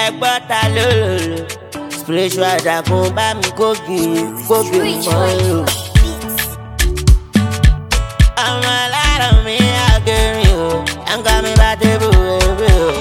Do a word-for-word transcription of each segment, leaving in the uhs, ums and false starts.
ẹgbọ́n ta lólòlò spiritual dàkún bá mi kógi kógi mọ́ o. ọmọ aláàrọ̀ mi àgẹ̀rìn o ẹ̀ńkọ́ mi bá tébù ewé o.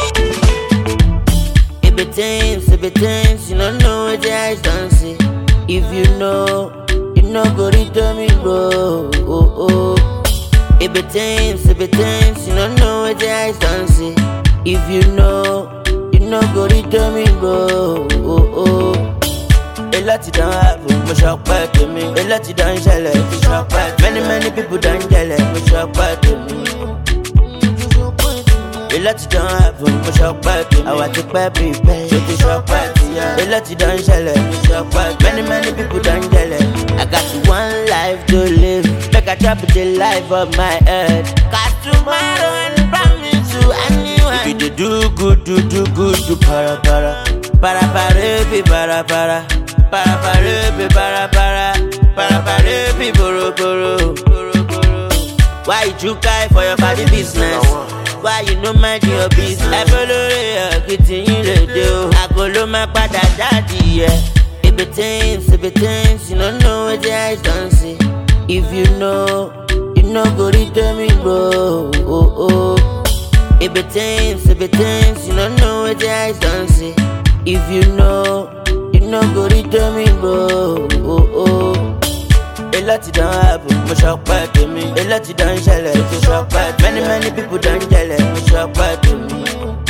Ibi things, ibi things, you don't know what your eyes don't see. If you know, you know go read to me bro. Oh oh. Ibi things, ibi things, you don't know what your eyes don't see. If you know, you know go read to me bro. Oh oh. A lot you don't have, me shock back to me. A lot you don't share, me shock back. Many many people don't tell it, me shock back to me. A lot you don't have, me shock back to me. I want to pay people, so to shock back to you. A lot you don't share, me shock back. Many many people don't tell it. I got one life to live, make I drop the life of my head. Cause tomorrow and promise you anyone. If you do good, do do good, do para para, para para, be para para. Para para, be para para, para para, be boro boro. Why you cry for your body business? Why you no mind your business? I follow you, getting you do. I go low my father daddy, yeah. Ibi things, ibi things, you don't know what your eyes don't see. If you know, you know go read to me bro. Oh oh. Ibi things, ibi things, you don't know what your eyes don't see. If you know. No go read to me bro. Oh oh. A lot you don't have, me shock back to me. A lot you don't share, me shock back. Many many people don't tell it, me shock back to me.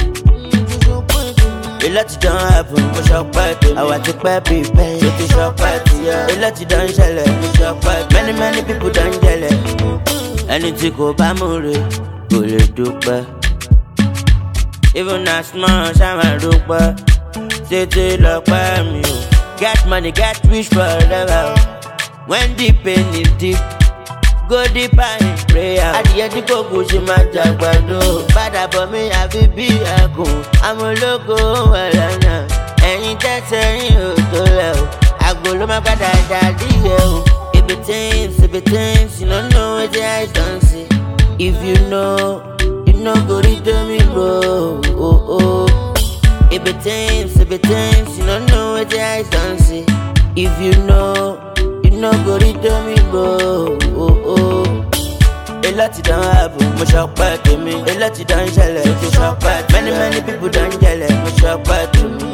A lot you don't have, me shock back to me. I want to pay people, so to shock back to you. A lot you don't share, me shock back. Many many people don't tell it. Anything go bá mú re, kò lè dúpẹ́. Even as small, ṣá máa dúpẹ́. Tètè lọ pẹ́ mi o. Get money, get rich forever. When the pain is deep, go deeper in prayer. Adìyẹ tí kò kù ṣe máa jàgbàdo. Padà bọ̀ mí àfi bí ẹkùn. Amúlòkó ẹlẹ́nà. Ẹ̀yin tẹ́sẹ̀ yín ò tó lẹ̀ o. Àgbo ló máa padà dàdí yẹ o. Ibi things, ibi things, you don't know what your eyes don't see. If you know, you know go read to me bro. Oh oh. Ibi things, ibi things, you don't know what your eyes don't see. If you know, you know go read to me bro. Oh oh. A lot you don't have, me shock back to me. A lot you don't share, me shock back. Many many people don't tell it, me shock back to me.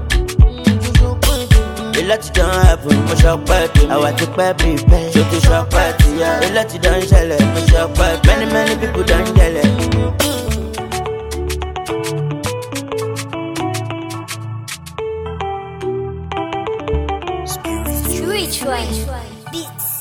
A lot you don't have, me shock back to me. I want to pay people, so to shock back to you. A lot you don't share, me shock back. Many many people don't tell it. Which one? Beats.